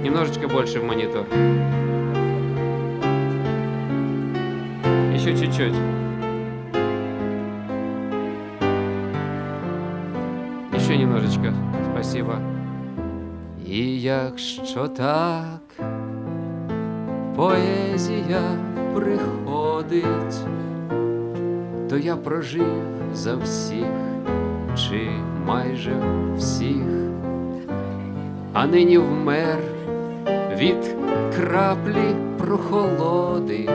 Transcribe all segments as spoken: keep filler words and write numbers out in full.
Немножечко больше в монитор. Еще чуть-чуть. Еще немножечко. Спасибо. І якщо так поезія приходить, то я прожив за всіх, чи майже всіх, а нині вмер від краплі прохолоди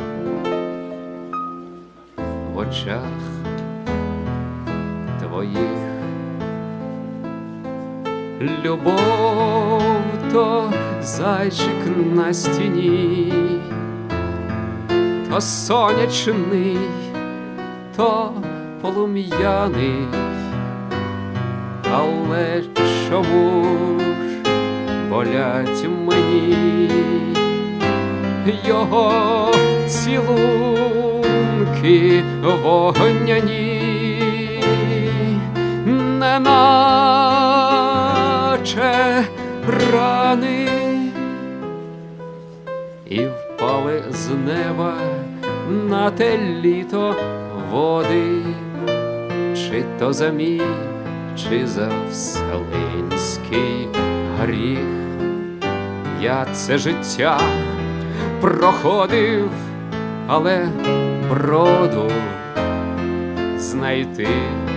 в очах твоїх. Любов то зайчик на стіні, то сонячний, то полум'яний, але чому ж болять мені його цілунки вогняні, неначе рани, і впали з неба на те літо води, чи то за мій, чи за вселенський гріх. Я це життя проходив, але броду знайти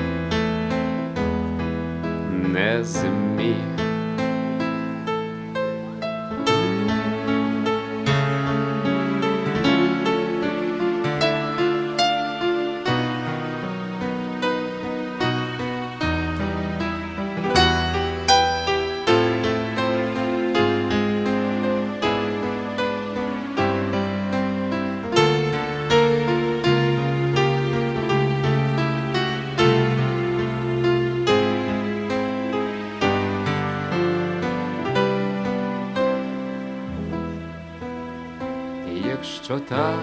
не зміг. Якщо так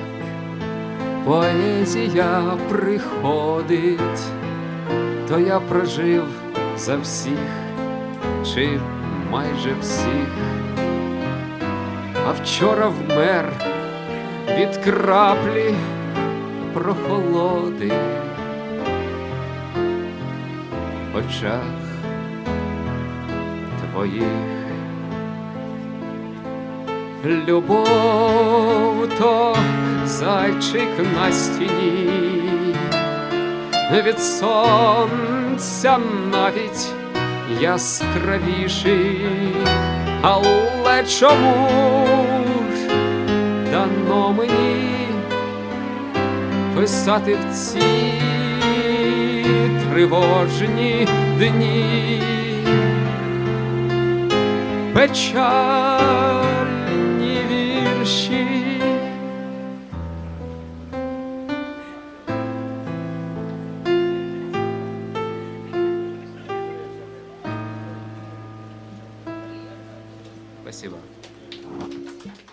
поезія приходить, то я прожив за всіх, чи майже всіх, а вчора вмер від краплі прохолоди в очах твоїх. Любов то зайчик на стіні, від сонця навіть яскравіший, але чому ж дано мені писати в ці тривожні дні печальні вірші? Спасибо.